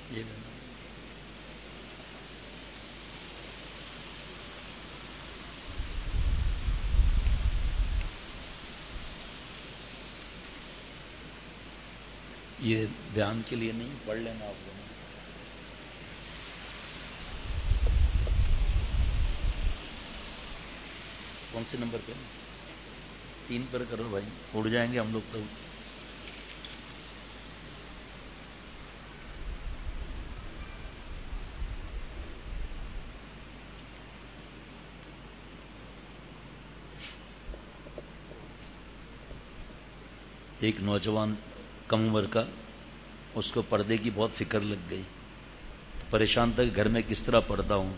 یہ بیان کے لیے نہیں، پڑھ لینا آپ کو. کون سے نمبر پہ؟ 3 پر کرو بھائی، اڑ جائیں گے ہم لوگ تو. ایک نوجوان کم عمر کا، اس کو پردے کی بہت فکر لگ گئی، پریشان تھا کہ گھر میں کس طرح پردہ ہوں.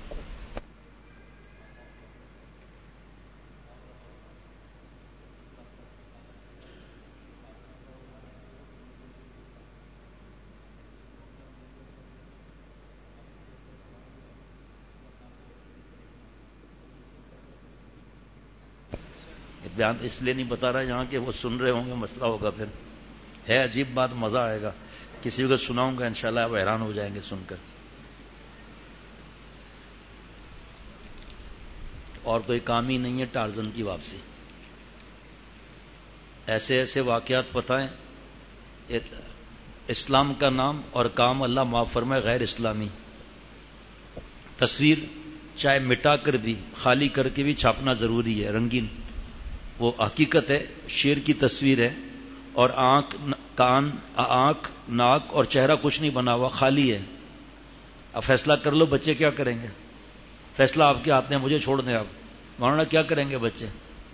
بیان اس لیے نہیں بتا رہا یہاں کہ وہ سن رہے ہوں گے، مسئلہ ہوگا. پھر ہے عجیب بات، مزہ آئے گا. کسی کو سناؤں گا انشاءاللہ آپ حیران ہو جائیں گے سن کر. اور کوئی کام ہی نہیں ہے ٹارزن کی واپسی. ایسے ایسے واقعات بتائیں. اسلام کا نام اور کام اللہ معاف فرمائے غیر اسلامی. تصویر چاہے مٹا کر بھی، خالی کر کے بھی چھاپنا ضروری ہے، رنگین. وہ حقیقت ہے، شیر کی تصویر ہے، اور آنکھ، کان، آنکھ، ناک اور چہرہ کچھ نہیں بنا ہوا، خالی ہے. اب فیصلہ کر لو بچے کیا کریں گے. فیصلہ آپ کے ہاتھ میں، مجھے چھوڑ دیں. آپ مولانا کیا کریں گے بچے؟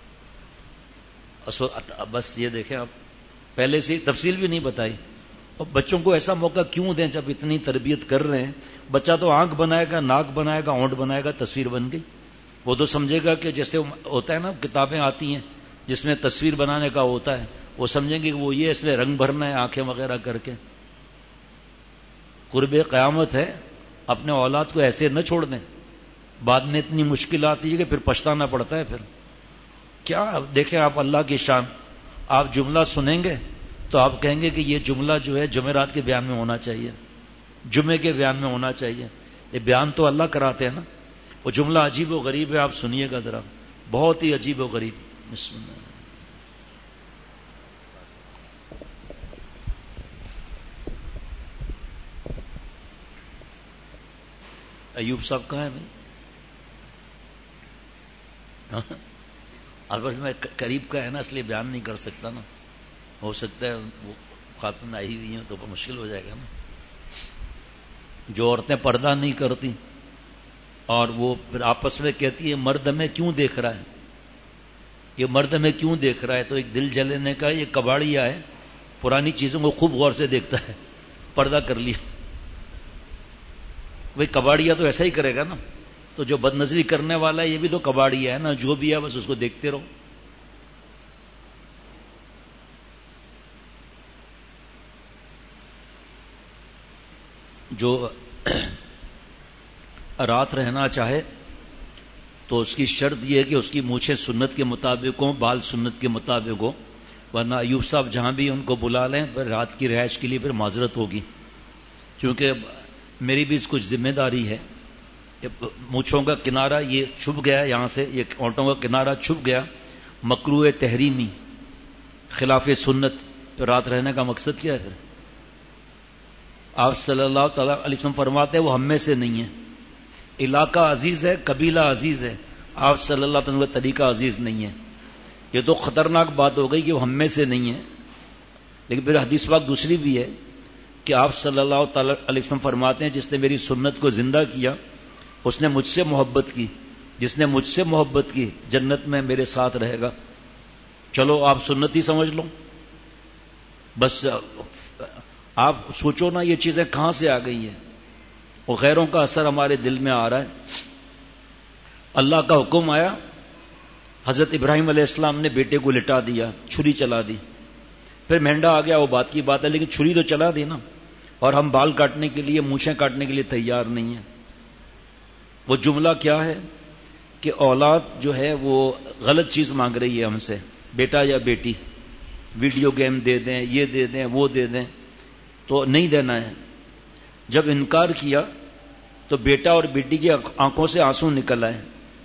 بس یہ دیکھیں، آپ پہلے سے تفصیل بھی نہیں بتائی. اور بچوں کو ایسا موقع کیوں دیں جب اتنی تربیت کر رہے ہیں؟ بچہ تو آنکھ بنائے گا، ناک بنائے گا، ہونٹ بنائے گا، تصویر بن گئی. وہ تو سمجھے گا کہ جیسے ہوتا ہے نا، کتابیں آتی ہیں جس میں تصویر بنانے کا ہوتا ہے، وہ سمجھیں گے کہ وہ یہ اس میں رنگ بھرنا ہے آنکھیں وغیرہ کر کے. قرب قیامت ہے، اپنے اولاد کو ایسے نہ چھوڑ دیں. بعد میں اتنی مشکل آتی ہے کہ پھر پچھتانا پڑتا ہے. پھر کیا دیکھیں آپ اللہ کی شان. آپ جملہ سنیں گے تو آپ کہیں گے کہ یہ جملہ جو ہے جمعرات کے بیان میں ہونا چاہیے، جمعے کے بیان میں ہونا چاہیے. یہ بیان تو اللہ کراتے ہیں نا. وہ جملہ عجیب و غریب ہے، آپ سنیے گا ذرا، بہت ہی عجیب و غریب. بسم اللہ. ایوب صاحب کہاں ہیں؟ البتہ میں قریب کا ہے نا، اس لیے بیان نہیں کر سکتا نا. ہو سکتا ہے وہ خاتون آئی ہوئی ہیں تو مشکل ہو جائے گا نا. جو عورتیں پردہ نہیں کرتی اور وہ پھر آپس میں کہتی ہے مرد ہمیں کیوں دیکھ رہا ہے، یہ مرد ہمیں کیوں دیکھ رہا ہے، تو ایک دل جلنے کا یہ کباڑیا ہے، پرانی چیزوں کو خوب غور سے دیکھتا ہے. پردہ کر لیا. بھئی کباڑیا تو ایسا ہی کرے گا نا. تو جو بد نظری کرنے والا ہے یہ بھی تو کباڑیا ہے نا. جو بھی ہے بس اس کو دیکھتے رہو. جو رات رہنا چاہے تو اس کی شرط یہ ہے کہ اس کی مونچھیں سنت کے مطابق ہوں، بال سنت کے مطابق ہوں. ورنہ ایوب صاحب جہاں بھی ان کو بلا لیں پھر رات کی رہائش کے لیے پھر معذرت ہوگی. کیونکہ میری بھی اس کچھ ذمہ داری ہے. مونچھوں کا کنارہ یہ چھپ گیا، یہاں سے یہ اونٹوں کا کنارہ چھپ گیا، مکروہ تحریمی، خلاف سنت. تو رات رہنے کا مقصد کیا ہے پھر؟ آپ صلی اللہ تعالی علیہ وسلم فرماتے ہیں وہ ہم میں سے نہیں ہے. علاقہ عزیز ہے، قبیلہ عزیز ہے، آپ صلی اللہ علیہ وسلم کا طریقہ عزیز نہیں ہے. یہ تو خطرناک بات ہو گئی کہ وہ ہم میں سے نہیں ہے. لیکن پھر حدیث پاک دوسری بھی ہے کہ آپ صلی اللہ تعالی علیہ وسلم فرماتے ہیں جس نے میری سنت کو زندہ کیا اس نے مجھ سے محبت کی، جس نے مجھ سے محبت کی جنت میں میرے ساتھ رہے گا. چلو آپ سنتی سمجھ لو. بس آپ سوچو نا یہ چیزیں کہاں سے آ گئی ہیں. وہ غیروں کا اثر ہمارے دل میں آ رہا ہے. اللہ کا حکم آیا، حضرت ابراہیم علیہ السلام نے بیٹے کو لٹا دیا، چھری چلا دی. پھر مینڈا آ گیا، وہ بات کی بات ہے، لیکن چھری تو چلا دی نا. اور ہم بال کاٹنے کے لیے، مونچھیں کاٹنے کے لیے تیار نہیں ہیں. وہ جملہ کیا ہے کہ اولاد جو ہے وہ غلط چیز مانگ رہی ہے ہم سے، بیٹا یا بیٹی، ویڈیو گیم دے دیں، یہ دے دیں، وہ دے دیں، تو نہیں دینا ہے. جب انکار کیا تو بیٹا اور بیٹی کی آنکھوں سے آنسو نکل آئے.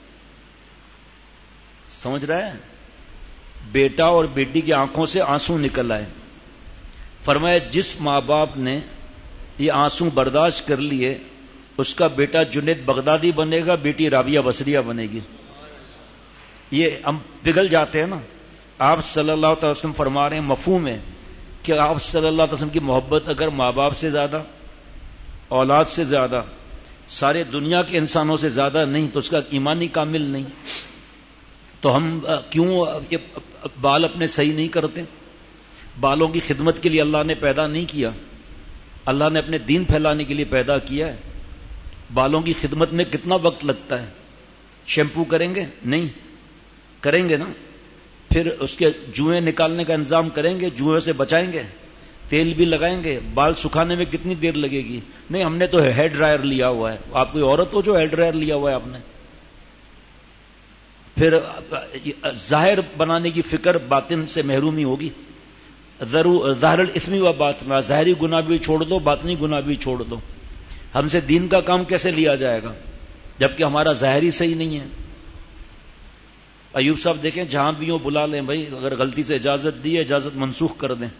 سمجھ رہا ہے؟ بیٹا اور بیٹی کی آنکھوں سے آنسو نکل آئے. فرمایا جس ماں باپ نے یہ آنسو برداشت کر لیے اس کا بیٹا جنید بغدادی بنے گا، بیٹی رابعہ بصریہ بنے گی. یہ ہم پگھل جاتے ہیں نا. آپ صلی اللہ علیہ وسلم فرما رہے ہیں، مفہوم ہے کہ آپ صلی اللہ علیہ وسلم کی محبت اگر ماں باپ سے زیادہ، اولاد سے زیادہ، سارے دنیا کے انسانوں سے زیادہ نہیں تو اس کا ایمانی کامل نہیں. تو ہم کیوں یہ بال اپنے صحیح نہیں کرتے؟ بالوں کی خدمت کے لیے اللہ نے پیدا نہیں کیا، اللہ نے اپنے دین پھیلانے کے لیے پیدا کیا ہے. بالوں کی خدمت میں کتنا وقت لگتا ہے؟ شیمپو کریں گے؟ نہیں کریں گے نا. پھر اس کے جوئیں نکالنے کا انتظام کریں گے، جوئیں سے بچائیں گے، تیل بھی لگائیں گے. بال سکھانے میں کتنی دیر لگے گی؟ نہیں، ہم نے تو ہیئر ڈرائر لیا ہوا ہے. آپ کوئی عورت ہو جو ہیئر ڈرائر لیا ہوا ہے آپ نے؟ پھر ظاہر بنانے کی فکر باطن سے محرومی ہوگی. ظاہر الاثم و باطن، ظاہری گناہ بھی چھوڑ دو، باطنی گناہ بھی چھوڑ دو. ہم سے دین کا کام کیسے لیا جائے گا جبکہ ہمارا ظاہری صحیح نہیں ہے؟ ایوب صاحب دیکھیں، جہاں بھی ہو بلا لیں بھائی، اگر غلطی سے اجازت دی ہے اجازت منسوخ کر دیں.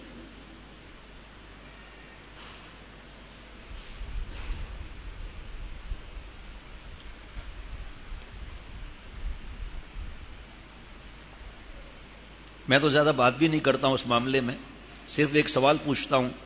میں تو زیادہ بات بھی نہیں کرتا ہوں اس معاملے میں، صرف ایک سوال پوچھتا ہوں.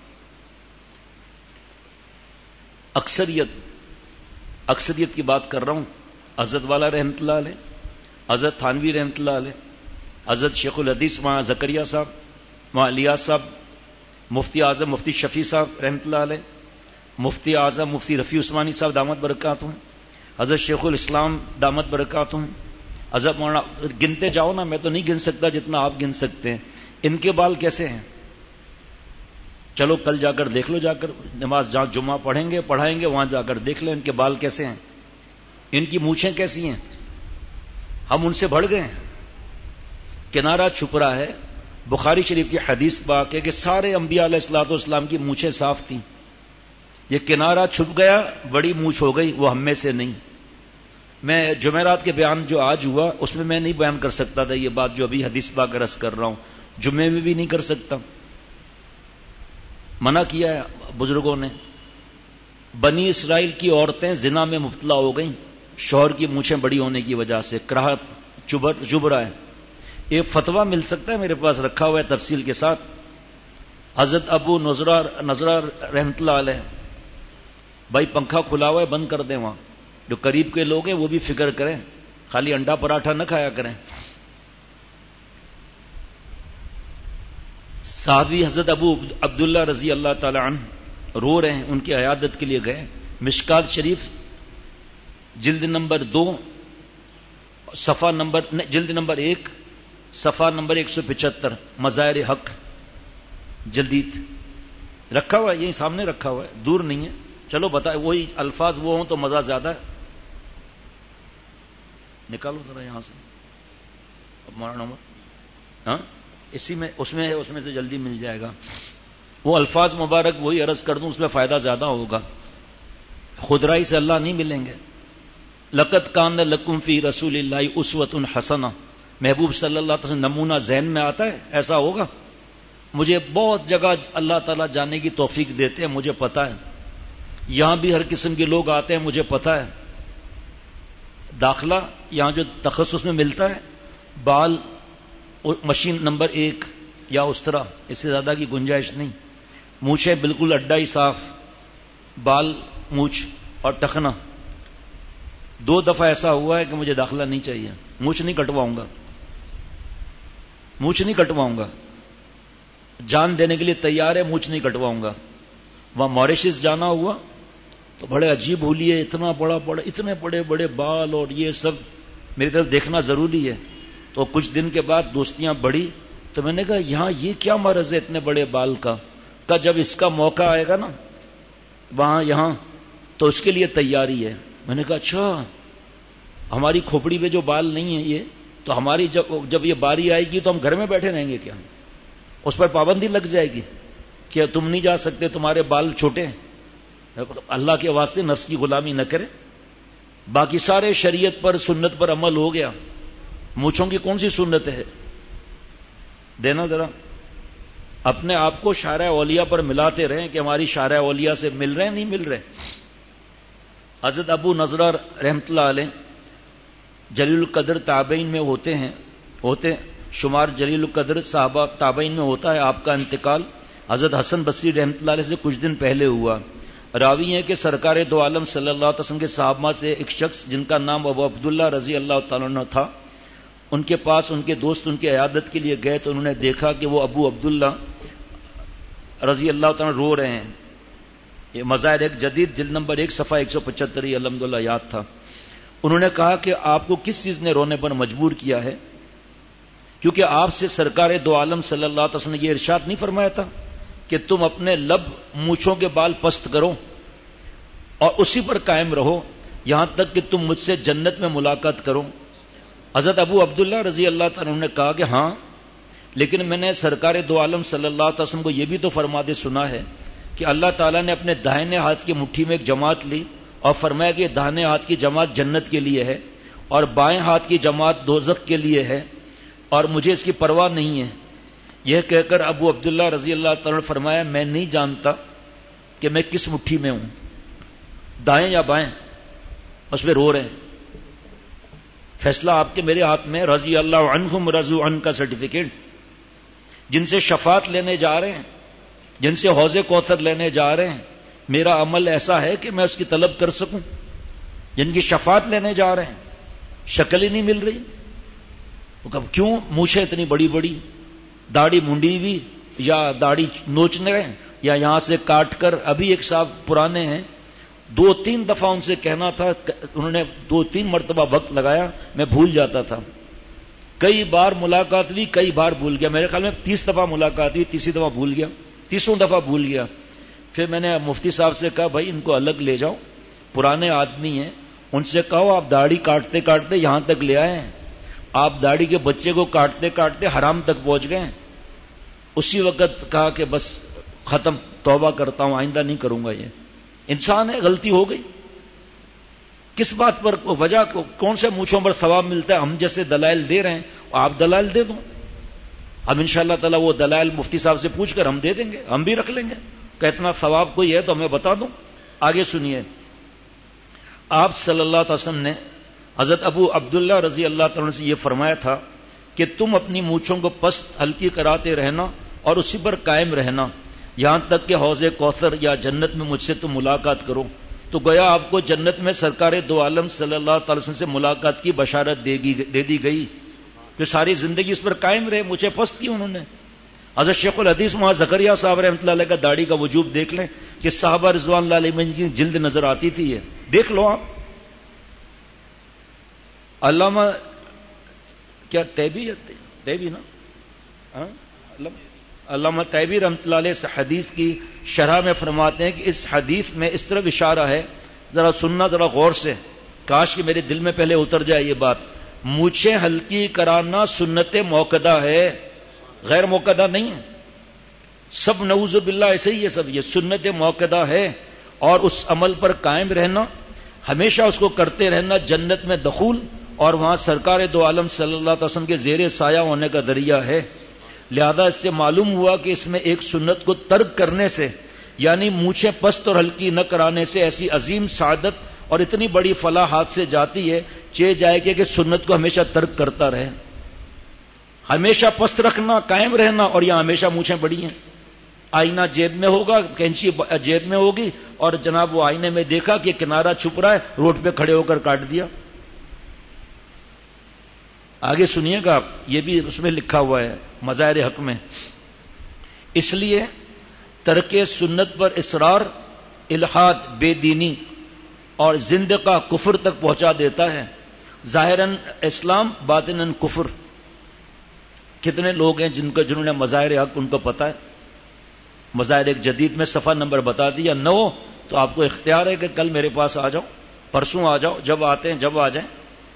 اکثریت کی بات کر رہا ہوں. حضرت والا رحمۃ اللہ علیہ، حضرت تھانوی رحمۃ اللہ علیہ، حضرت شیخ الحدیث ماں زکریا صاحب، ماں الیاس صاحب، مفتی اعظم مفتی شفیع صاحب رحمۃ اللہ علیہ، مفتی اعظم مفتی رفیع عثمانی صاحب دامت برکاتہم، حضرت شیخ الاسلام دامت برکاتہم، حضرت مولانا، گنتے جاؤ نا، میں تو نہیں گن سکتا جتنا آپ گن سکتے ہیں. ان کے بال کیسے ہیں؟ چلو کل جا کر دیکھ لو، جا کر نماز جہاں جمعہ پڑھائیں گے وہاں جا کر دیکھ لیں ان کے بال کیسے ہیں، ان کی مونچھیں کیسی ہیں. ہم ان سے بڑھ گئے ہیں. کنارہ چھپ رہا ہے. بخاری شریف کی حدیث پاک ہے کہ سارے انبیاء علیہ الصلوۃ والسلام کی مونچھیں صاف تھیں. یہ کنارہ چھپ گیا، بڑی مونچھ ہو گئی، وہ ہم میں سے نہیں. میں جمعرات کے بیان جو آج ہوا اس میں نہیں بیان کر سکتا تھا یہ بات جو ابھی حدیث پاک رس کر رہا ہوں. جمعے میں بھی نہیں کر سکتا، منع کیا ہے بزرگوں نے. بنی اسرائیل کی عورتیں زنا میں مبتلا ہو گئیں شوہر کی مونچھیں بڑی ہونے کی وجہ سے، کراہت چبھ رہا ہے. یہ فتویٰ مل سکتا ہے، میرے پاس رکھا ہوا ہے تفصیل کے ساتھ. حضرت ابو نظرہ رحمۃ اللہ علیہ، بھائی پنکھا کھلا ہوا ہے بند کر دیں. وہاں جو قریب کے لوگ ہیں وہ بھی فکر کریں، خالی انڈا پراٹھا نہ کھایا کریں. صحابی حضرت ابو عبداللہ رضی اللہ تعالی عنہ رو رہے ہیں، ان کی عیادت کے لیے گئے. مشکات شریف جلد نمبر 2 صفحہ نمبر جلد نمبر 1 صفحہ نمبر 175 مظاہر حق جلدید رکھا ہوا ہے، یہیں سامنے رکھا ہوا ہے، دور نہیں ہے. چلو بتائے، وہی الفاظ وہ ہوں تو مزہ زیادہ ہے. نکالو ذرا یہاں سے مولانا عمر. ہاں اسی میں اس میں سے جلدی مل جائے گا. وہ الفاظ مبارک وہی عرض کر دوں، اس میں فائدہ زیادہ ہوگا. خدرائی سے اللہ نہیں ملیں گے. لقد کان لکم فی رسول اللہ اسوۃ حسنہ، محبوب صلی اللہ علیہ وسلم نمونہ ذہن میں آتا ہے؟ ایسا ہوگا؟ مجھے بہت جگہ اللہ تعالیٰ جانے کی توفیق دیتے ہیں، مجھے پتا ہے. یہاں بھی ہر قسم کے لوگ آتے ہیں، مجھے پتا ہے. داخلہ یہاں جو تخصص میں ملتا ہے، بال مشین نمبر 1 یا اس طرح، اس سے زیادہ کی گنجائش نہیں. مونچھیں بالکل اڈا ہی صاف، بال مونچھ اور ٹخنا. 2 دفعہ ایسا ہوا ہے کہ مجھے داخلہ نہیں چاہیے، مونچھ نہیں کٹواؤں گا. جان دینے کے لیے تیار ہے، مونچھ نہیں کٹواؤں گا. وہاں موریشس جانا ہوا تو بڑے عجیب ہولیے، اتنے بڑے بڑے بال اور یہ سب میری طرف دیکھنا ضروری ہے. تو کچھ دن کے بعد دوستیاں بڑھی تو میں نے کہا یہاں یہ کیا مرض ہے اتنے بڑے بال کا؟ جب اس کا موقع آئے گا نا وہاں یہاں تو اس کے لیے تیاری ہے. میں نے کہا اچھا، ہماری کھوپڑی پہ جو بال نہیں ہے یہ تو ہماری جب یہ باری آئے گی تو ہم گھر میں بیٹھے رہیں گے کیا؟ اس پر پابندی لگ جائے گی کہ تم نہیں جا سکتے، تمہارے بال چھوٹے ہیں. اللہ کے واسطے نفس کی غلامی نہ کرے. باقی سارے شریعت پر سنت پر عمل ہو گیا, مونچھوں کی کون سی سنت ہے؟ دینا ذرا اپنے آپ کو شارع اولیاء پر ملاتے رہیں کہ ہماری شارع اولیاء سے مل رہے ہیں نہیں مل رہے. حضرت ابو نضرہ رحمۃ اللہ علیہ جلیل القدر تابعین میں ہوتے شمار جلیل القدر صحابہ تابعین میں ہوتا ہے. آپ کا انتقال حضرت حسن بصری رحمۃ اللہ علیہ سے کچھ دن پہلے ہوا. راوی ہے کہ سرکار دو عالم صلی اللہ علیہ وسلم کے صحابہ سے ایک شخص جن کا نام ابو عبداللہ رضی اللہ تعالیٰ عنہ تھا, ان کے پاس ان کے دوست ان کی عیادت کے لیے گئے تو انہوں نے دیکھا کہ وہ ابو عبداللہ رضی اللہ تعالیٰ رو رہے ہیں. یہ مظاہر ایک جدید جلد نمبر 1 صفحہ 175 الحمدللہ یاد تھا. انہوں نے کہا کہ آپ کو کس چیز نے رونے پر مجبور کیا ہے؟ کیونکہ آپ سے سرکار دو عالم صلی اللہ علیہ وسلم نے یہ ارشاد نہیں فرمایا تھا کہ تم اپنے لب مونچھوں کے بال پست کرو اور اسی پر قائم رہو یہاں تک کہ تم مجھ سے جنت میں ملاقات کرو. حضرت ابو عبداللہ رضی اللہ تعالیٰ نے کہا کہ ہاں, لیکن میں نے سرکار دو عالم صلی اللہ علیہ وسلم کو یہ بھی تو فرماتے سنا ہے کہ اللہ تعالیٰ نے اپنے دائنے ہاتھ کی مٹھی میں ایک جماعت لی اور فرمایا کہ دائنے ہاتھ کی جماعت جنت کے لیے ہے اور بائیں ہاتھ کی جماعت دوزخ کے لیے ہے اور مجھے اس کی پرواہ نہیں ہے. یہ کہہ کر ابو عبداللہ رضی اللہ تعالیٰ نے فرمایا میں نہیں جانتا کہ میں کس مٹھی میں ہوں, دائیں یا بائیں. اس پہ رو رہے ہیں. فیصلہ آپ کے میرے ہاتھ میں. رضی اللہ عنہم رضوا عنہ کا سرٹیفکیٹ. جن سے شفاعت لینے جا رہے ہیں, جن سے حوض کوثر لینے جا رہے ہیں, میرا عمل ایسا ہے کہ میں اس کی طلب کر سکوں. جن کی شفاعت لینے جا رہے ہیں, شکل ہی نہیں مل رہی. کیوں مونچھیں اتنی بڑی بڑی, داڑھی منڈی بھی یا داڑھی نوچنے رہے یا یہاں سے کاٹ کر. ابھی ایک صاحب پرانے ہیں, 2-3 دفعہ ان سے کہنا تھا, انہوں نے 2-3 مرتبہ وقت لگایا, میں بھول جاتا تھا. کئی بار ملاقات ہوئی, کئی بار بھول گیا. میرے خیال میں 30 دفعہ ملاقات ہوئی, 30 دفعہ بھول گیا, 30 دفعہ بھول گیا. پھر میں نے مفتی صاحب سے کہا بھائی ان کو الگ لے جاؤ, پرانے آدمی ہیں, ان سے کہو آپ داڑھی کاٹتے کاٹتے یہاں تک لے آئے ہیں, آپ داڑھی کے بچے کو کاٹتے کاٹتے حرام تک پہنچ گئے. اسی وقت کہا کہ بس ختم, توبہ کرتا ہوں, آئندہ نہیں کروں گا. یہ انسان ہے, غلطی ہو گئی. کس بات پر وجہ کو, کون سے مونچھوں پر ثواب ملتا ہے؟ ہم جیسے دلائل دے رہے ہیں, آپ دلائل دے دو. اب انشاءاللہ تعالی وہ دلائل مفتی صاحب سے پوچھ کر ہم دے دیں گے, ہم بھی رکھ لیں گے کہ اتنا ثواب کوئی ہے تو ہمیں بتا دو. آگے سنیے, آپ صلی اللہ علیہ وسلم نے حضرت ابو عبداللہ رضی اللہ تعالیٰ سے یہ فرمایا تھا کہ تم اپنی مونچھوں کو پست ہلکی کراتے رہنا اور اسی پر قائم رہنا یہاں تک کہ حوض کوثر یا جنت میں مجھ سے تم ملاقات کرو. تو گویا آپ کو جنت میں سرکار دو عالم صلی اللہ تعالی وسلم سے ملاقات کی بشارت دے دی گئی کہ ساری زندگی اس پر قائم رہے. مجھے پست کی انہوں نے. حضرت شیخ الحدیث محمد زکریا صاحب رحمۃ اللہ علیہ کا داڑھی کا وجوب دیکھ لیں کہ صحابہ رضوان اللہ علیہ کی جلد نظر آتی تھی, یہ دیکھ لو آپ. علامہ کیا تیبی نا, علامہ تیبی رحمۃ اللہ علیہ اس حدیث کی شرح میں فرماتے ہیں کہ اس حدیث میں اس طرح اشارہ ہے, ذرا سننا ذرا غور سے, کاش کہ میرے دل میں پہلے اتر جائے یہ بات. مونچھیں ہلکی کرانا سنت موقدہ ہے, غیر موقدہ نہیں ہے. سب نعوذ باللہ ایسے ہی ہے, سب یہ سنت موقدہ ہے. اور اس عمل پر قائم رہنا, ہمیشہ اس کو کرتے رہنا, جنت میں دخول اور وہاں سرکار دو عالم صلی اللہ علیہ وسلم کے زیر سایہ ہونے کا ذریعہ ہے. لہذا اس سے معلوم ہوا کہ اس میں ایک سنت کو ترک کرنے سے, یعنی مونچھیں پست اور ہلکی نہ کرانے سے ایسی عظیم سعادت اور اتنی بڑی فلاح ہاتھ سے جاتی ہے, چہ جائے کہ سنت کو ہمیشہ ترک کرتا رہے. ہمیشہ پست رکھنا, قائم رہنا, اور یہاں ہمیشہ مونچھیں بڑی ہیں. آئینہ جیب میں ہوگا, کینچی جیب میں ہوگی, اور جناب وہ آئینے میں دیکھا کہ کنارہ چھپ رہا ہے, روڈ پہ کھڑے ہو کر کاٹ دیا. آگے سنیے گا, یہ بھی اس میں لکھا ہوا ہے مظاہر حق میں. اس لیے ترک سنت پر اصرار الحاد, بے دینی اور زندقہ کفر تک پہنچا دیتا ہے. ظاہراً اسلام, باطناً کفر. کتنے لوگ ہیں جنہوں نے مظاہر حق ان کو پتا ہے. مظاہر ایک جدید میں صفحہ نمبر بتا دیا, 9, تو آپ کو اختیار ہے کہ کل میرے پاس آ جاؤ, پرسوں آ جاؤ, جب آتے ہیں جب آ جائیں.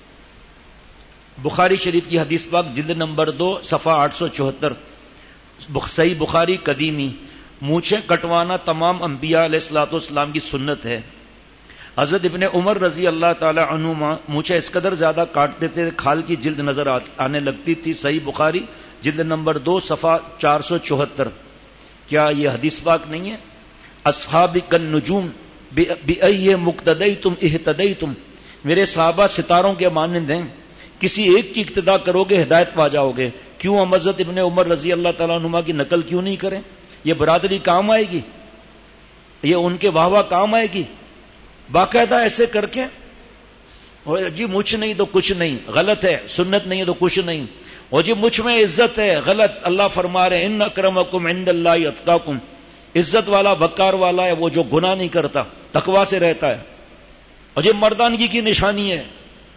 بخاری شریف کی حدیث پاک جلد نمبر 2 صفحہ 874, صحیح بخاری قدیمی. مونچھیں کٹوانا تمام انبیاء علیہ الصلوۃ والسلام کی سنت ہے. حضرت ابن عمر رضی اللہ تعالی عنہما مونچھیں اس قدر زیادہ کاٹتے تھے کھال کی جلد نظر آنے لگتی تھی. صحیح بخاری جلد نمبر 2 صفحہ 474. کیا یہ حدیث پاک نہیں ہے؟ اصحابی کالنجوم بأی مقتدیتم اہتدیتم، میرے صحابہ ستاروں کے مانند ہیں، کسی ایک کی اقتداء کرو گے ہدایت پا جاؤ گے. کیوں ہم حضرت ابن عمر رضی اللہ تعالیٰ عنہما کی نقل کیوں نہیں کریں؟ یہ برادری کام آئے گی، یہ ان کے واہ واہ کام آئے گی. باقاعدہ ایسے کر کے اور جی مجھ نہیں تو کچھ نہیں، غلط ہے. سنت نہیں ہے تو کچھ نہیں. اور جی مجھ میں عزت ہے، غلط. اللہ فرما رہے ان اکرمکم عند اللہ اتقاکم، عزت والا وقار والا ہے وہ جو گناہ نہیں کرتا، تقوی سے رہتا ہے. اور یہ مردانگی کی نشانی ہے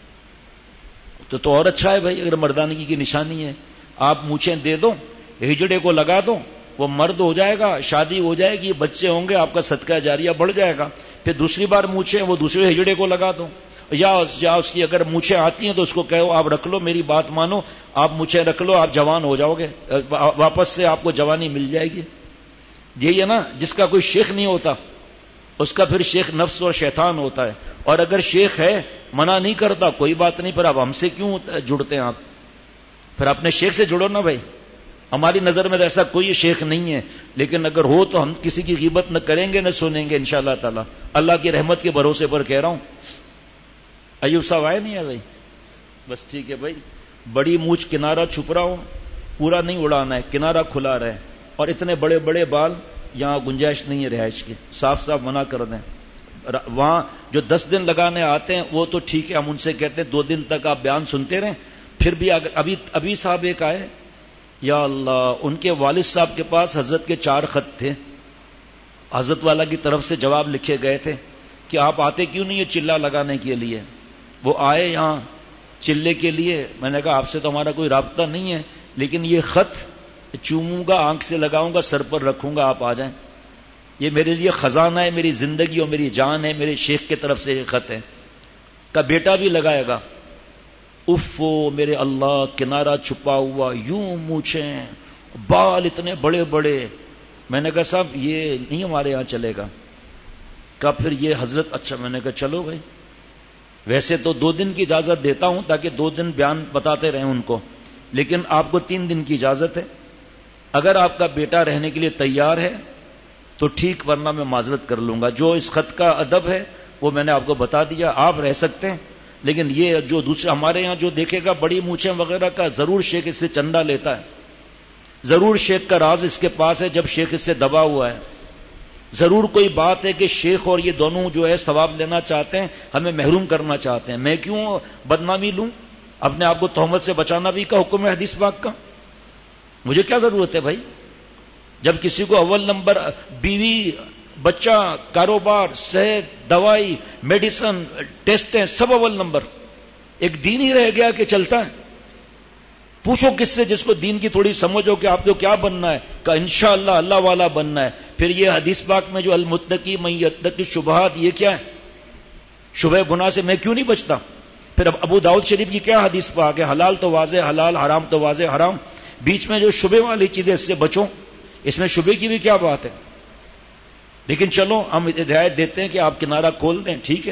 تو اور اچھا ہے بھائی. اگر مردانگی کی نشانی ہے آپ مونچھیں دے دو، ہجڑے کو لگا دو، وہ مرد ہو جائے گا، شادی ہو جائے گی، بچے ہوں گے، آپ کا صدقہ جاریہ بڑھ جائے گا. پھر دوسری بار مونچھیں وہ دوسرے ہجڑے کو لگا دو، یا اس کی اگر مونچھیں آتی ہیں تو اس کو کہو آپ رکھ لو، میری بات مانو، آپ مونچھیں رکھ لو، آپ جوان ہو جاؤ گے، واپس سے آپ کو جوانی مل جائے گی. یہی ہے نا، جس کا کوئی شیخ نہیں ہوتا اس کا پھر شیخ نفس اور شیطان ہوتا ہے. اور اگر شیخ ہے منع نہیں کرتا کوئی بات نہیں، پر اب ہم سے کیوں جڑتے ہیں آپ؟ پھر اپنے شیخ سے جڑو نا بھائی. ہماری نظر میں ایسا کوئی شیخ نہیں ہے، لیکن اگر ہو تو ہم کسی کی غیبت نہ کریں گے نہ سنیں گے انشاءاللہ تعالی. اللہ کی رحمت کے بھروسے پر کہہ رہا ہوں. ایوب صاحب آئے نہیں ہے بھائی؟ بس ٹھیک ہے بھائی. بڑی مونچھ کنارہ چھپ رہا ہو، پورا نہیں اڑانا ہے، کنارہ کھلا رہے. اور اتنے بڑے بڑے بال یہاں گنجائش نہیں ہے رہائش کی، صاف صاف منع کر دیں. وہاں جو 10 دن لگانے آتے ہیں وہ تو ٹھیک ہے، ہم ان سے کہتے ہیں 2 دن تک آپ بیان سنتے رہیں. پھر بھی اگر ابھی صاحب ایک آئے، یا اللہ، ان کے والد صاحب کے پاس حضرت کے 4 خط تھے، حضرت والا کی طرف سے جواب لکھے گئے تھے کہ آپ آتے کیوں نہیں ہے چلہ لگانے کے لیے. وہ آئے یہاں چلے کے لیے. میں نے کہا آپ سے تو ہمارا کوئی رابطہ نہیں ہے، لیکن یہ خط چوموں گا، آنکھ سے لگاؤں گا، سر پر رکھوں گا، آپ آ جائیں. یہ میرے لیے خزانہ ہے، میری زندگی اور میری جان ہے، میرے شیخ کی طرف سے یہ خط ہے. کا بیٹا بھی لگائے گا. افو میرے اللہ، کنارہ چھپا ہوا، یوں مونچھیں، بال اتنے بڑے بڑے. میں نے کہا صاحب یہ نہیں ہمارے یہاں چلے گا. کہا پھر یہ حضرت. اچھا. میں نے کہا چلو بھائی، ویسے تو 2 دن کی اجازت دیتا ہوں تاکہ 2 دن بیان بتاتے رہیں ان کو، لیکن آپ کو 3 دن کی اجازت ہے. اگر آپ کا بیٹا رہنے کے لیے تیار ہے تو ٹھیک، ورنہ میں معذرت کر لوں گا. جو اس خط کا ادب ہے وہ میں نے آپ کو بتا دیا. آپ رہ سکتے ہیں، لیکن یہ جو دوسرے ہمارے یہاں جو دیکھے گا بڑی مونچھیں وغیرہ کا، ضرور شیخ اس سے چندہ لیتا ہے، ضرور شیخ کا راز اس کے پاس ہے جب شیخ اس سے دبا ہوا ہے. ضرور کوئی بات ہے کہ شیخ اور یہ دونوں جو ہے ثواب لینا چاہتے ہیں، ہمیں محروم کرنا چاہتے ہیں. میں کیوں بدنامی لوں؟ اپنے آپ کو تہمت سے بچانا بھی کا حکم ہے حدیث پاک کا. مجھے کیا ضرورت ہے بھائی؟ جب کسی کو اول نمبر بیوی، بچہ، کاروبار، صحت، دوائی، میڈیسن، ٹیسٹیں سب اول نمبر، ایک دین ہی رہ گیا کہ چلتا ہے. پوچھو کس سے جس کو دین کی تھوڑی سمجھ ہو کہ آپ کو کیا بننا ہے، کہ انشاءاللہ اللہ والا بننا ہے. پھر یہ حدیث پاک میں جو المتقی من یتقی الشبہات، یہ کیا ہے؟ شبہ گناہ سے میں کیوں نہیں بچتا؟ پھر ابو داؤد شریف کی کیا حدیث پاک ہے؟ حلال تو واضح حلال، حرام تو واضح حرام، بیچ میں جو شبہ والی چیزیں اس سے بچو. اس میں شبہ کی بھی کیا بات ہے؟ لیکن چلو ہم رعایت دیتے ہیں کہ آپ کنارہ کھول دیں، ٹھیک ہے.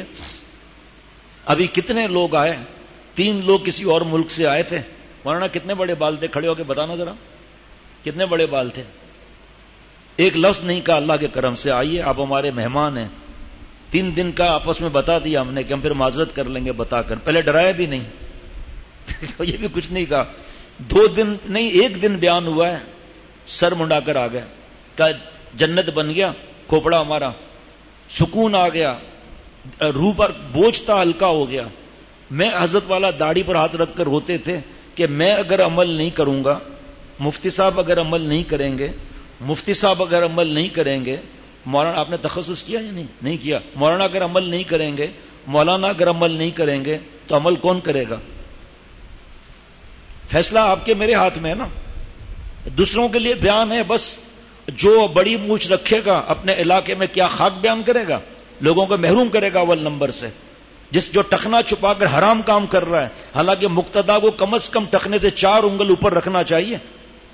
ابھی کتنے لوگ آئے؟ 3 لوگ کسی اور ملک سے آئے تھے. مولانا کتنے بڑے بال تھے؟ کھڑے ہو کے بتانا ذرا کتنے بڑے بال تھے. ایک لفظ نہیں کہا اللہ کے کرم سے، آئیے آپ ہمارے مہمان ہیں. 3 دن کا آپس میں بتا دیا ہم نے کہ ہم پھر معذرت کر لیں گے بتا کر. پہلے ڈرایا بھی نہیں یہ بھی کچھ نہیں کہا. 2 دن نہیں 1 دن بیان ہوا ہے، سر منڈا کر آ گئے. کہا جنت بن گیا کھوپڑا ہمارا، سکون آ گیا، روح پر بوجھ تھا ہلکا ہو گیا. میں حضرت والا داڑھی پر ہاتھ رکھ کر روتے تھے کہ میں اگر عمل نہیں کروں گا، مفتی صاحب اگر عمل نہیں کریں گے، مفتی صاحب اگر عمل نہیں کریں گے، مولانا آپ نے تخصص کیا یا نہیں کیا؟ مولانا اگر عمل نہیں کریں گے، مولانا اگر عمل نہیں کریں گے تو عمل کون کرے گا؟ فیصلہ آپ کے میرے ہاتھ میں ہے نا. دوسروں کے لیے بیان ہے بس. جو بڑی مونچھ رکھے گا اپنے علاقے میں کیا خاک بیان کرے گا؟ لوگوں کو محروم کرے گا اول نمبر سے. جو ٹخنا چھپا کر حرام کام کر رہا ہے، حالانکہ مقتدا کو کم از کم ٹخنے سے 4 انگل اوپر رکھنا چاہیے.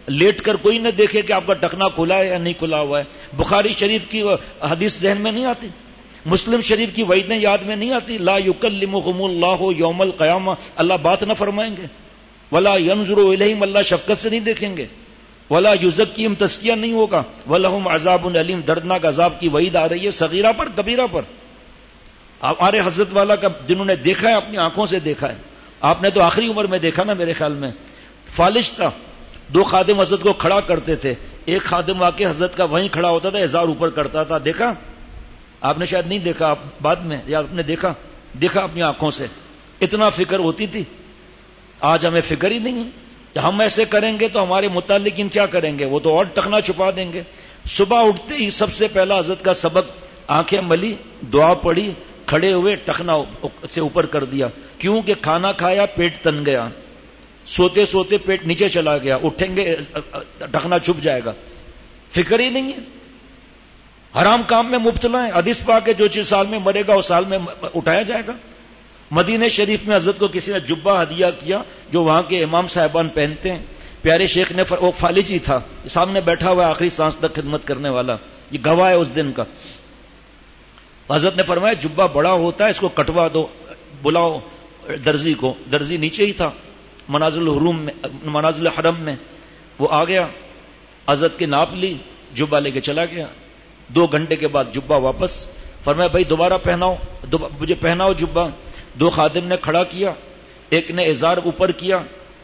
لیٹ کر کوئی نہ دیکھے کہ آپ کا ٹخنا کھلا ہے یا نہیں کھلا ہوا ہے. بخاری شریف کی حدیث ذہن میں نہیں آتی, مسلم شریف کی وعیدیں یاد میں نہیں آتی, لا یکلمہم اللہ یوم القیامہ, اللہ بات نہ فرمائیں گے, ولا ینظر الیہم, اللہ شفقت سے نہیں دیکھیں گے, ولا یزکیہم, تزکیہ نہیں ہوگا, ولہم عذاب علیم, دردناک عذاب کی وعید آ رہی ہے صغیرہ پر کبیرہ پر. ہمارے حضرت والا کا جنہوں نے دیکھا ہے اپنی آنکھوں سے دیکھا ہے, آپ نے تو آخری عمر میں دیکھا نا میرے خیال میں, فالج تھا, 2 خادم حضرت کو کھڑا کرتے تھے, ایک خادم آ کے حضرت کا وہیں کھڑا ہوتا تھا, ازار اوپر کرتا تھا, دیکھا آپ نے, شاید نہیں دیکھا بعد میں, یا آپ نے دیکھا اپنی آنکھوں سے, اتنا فکر ہوتی تھی. آج ہمیں فکر ہی نہیں ہے, ہم ایسے کریں گے تو ہمارے متعلقین کیا کریں گے, وہ تو اور ٹخنا چھپا دیں گے. صبح اٹھتے ہی سب سے پہلا حضرت کا سبق, آنکھیں ملی, دعا پڑھی, کھڑے ہوئے ٹخنا سے اوپر کر دیا, کیونکہ کھانا کھایا پیٹ تن گیا, سوتے سوتے پیٹ نیچے چلا گیا, اٹھیں گے ٹخنا چھپ جائے گا, فکر ہی نہیں ہے, حرام کام میں مبتلا ہے. حدیث پاک ہے جو 6 سال میں مرے گا اس سال میں اٹھایا جائے گا. مدینہ شریف میں حضرت کو کسی نے جبہ ہدیہ کیا جو وہاں کے امام صاحبان پہنتے ہیں, پیارے شیخ نے, وہ فالج ہی تھا, سامنے بیٹھا ہوا آخری سانس تک خدمت کرنے والا, یہ گواہ ہے اس دن کا. حضرت نے فرمایا جبہ بڑا ہوتا ہے, اس کو کٹوا دو, بلاؤ درزی کو. درزی نیچے ہی تھا منازل الحرم میں, وہ آ گیا, حضرت کی ناپ لی, جبہ لے کے چلا گیا. 2 گھنٹے کے بعد جبہ واپس. فرمایا بھائی دوبارہ پہناؤ, مجھے پہناؤ جبہ. 2 خادم نے کھڑا کیا, ایک نے ازار اوپر کیا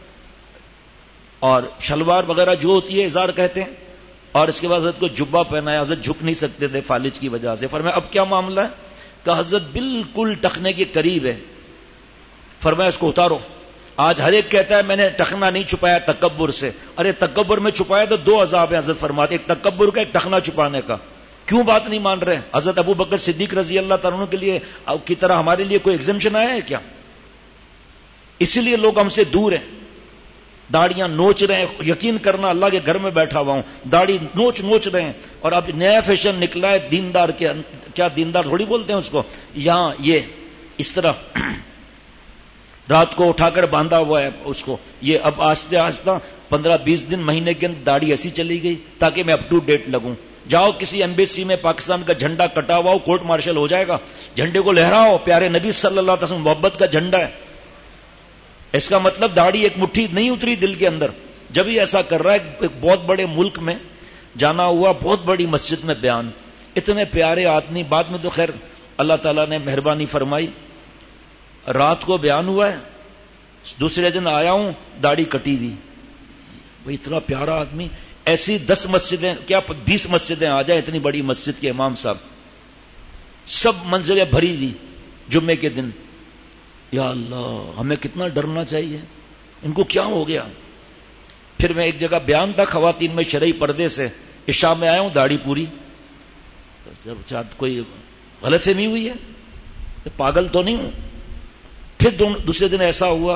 اور شلوار وغیرہ جو ہوتی ہے ازار کہتے ہیں, اور اس کے بعد حضرت کو جبہ پہنایا. حضرت جھک نہیں سکتے تھے فالج کی وجہ سے. فرمایا اب کیا معاملہ ہے, کہ حضرت بالکل ٹخنے کے قریب ہے. فرمایا اس کو اتارو. آج ہر ایک کہتا ہے میں نے ٹخنا نہیں چھپایا تکبر سے. ارے تکبر میں چھپایا تو 2 عذاب ہیں حضرت فرماتے, ایک تکبر کا, ایک ٹخنا چھپانے کا. کیوں بات نہیں مان رہے؟ حضرت ابو بکر صدیق رضی اللہ تعالیٰ عنہ کے لیے کی طرح ہمارے لیے کوئی ایگزمپشن آیا ہے کیا؟ اسی لیے لوگ ہم سے دور ہیں, داڑیاں نوچ رہے ہیں. یقین کرنا اللہ کے گھر میں بیٹھا ہوا ہوں, داڑھی نوچ رہے ہیں, اور اب نیا فیشن نکلا ہے دیندار کے, کیا دیندار تھوڑی بولتے ہیں اس کو, یہاں یہ اس طرح رات کو اٹھا کر باندھا ہوا ہے اس کو. یہ اب آہستہ آہستہ 15-20 دن مہینے کے اندر داڑھی ایسی چلی گئی تاکہ میں اپ ٹو ڈیٹ لگوں. جاؤ کسی ایمبیسی میں پاکستان کا جھنڈا کٹا ہوا ہو, کورٹ مارشل ہو جائے گا, جھنڈے کو لہراؤ, پیارے نبی صلی اللہ علیہ وسلم محبت کا جھنڈا ہے. اس کا مطلب داڑھی ایک مٹھی نہیں اتری دل کے اندر. جب ہی ایسا کر رہا ہے, ایک بہت بڑے ملک میں جانا ہوا, بہت بڑی مسجد میں بیان, اتنے پیارے آدمی. بعد میں تو خیر اللہ تعالیٰ نے مہربانی فرمائی, رات کو بیان ہوا ہے, دوسرے دن آیا ہوں داڑھی کٹی ہوئی. بھائی اتنا پیارا آدمی, ایسی 10 مسجدیں کیا 20 مسجدیں آ جائیں, اتنی بڑی مسجد کے امام صاحب, سب منزلیں بھری ہوئی جمعے کے دن. یا اللہ, ہمیں کتنا ڈرنا چاہیے, ان کو کیا ہو گیا. پھر میں ایک جگہ بیان تھا خواتین میں شرعی پردے سے, عشاء میں آیا ہوں داڑھی پوری. جب کوئی غلط فہمی ہوئی ہے, پاگل تو نہیں ہوں. پھر دوسرے دن ایسا ہوا,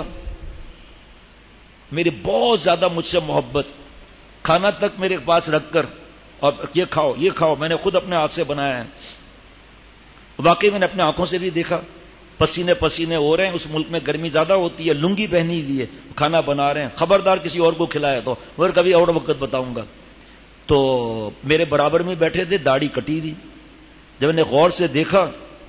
میری بہت زیادہ مجھ سے محبت, کھانا تک میرے پاس رکھ کر, اور یہ کھاؤ, میں نے خود اپنے ہاتھ سے بنایا ہے. واقعی میں نے اپنے آنکھوں سے بھی دیکھا, پسینے ہو رہے ہیں. اس ملک میں گرمی زیادہ ہوتی ہے, لنگی پہنی ہوئی ہے, کھانا بنا رہے ہیں. خبردار کسی اور کو کھلایا تو, مگر کبھی اور وقت بتاؤں گا. تو میرے برابر میں بیٹھے تھے, داڑھی کٹی ہوئی. جب میں نے غور سے دیکھا,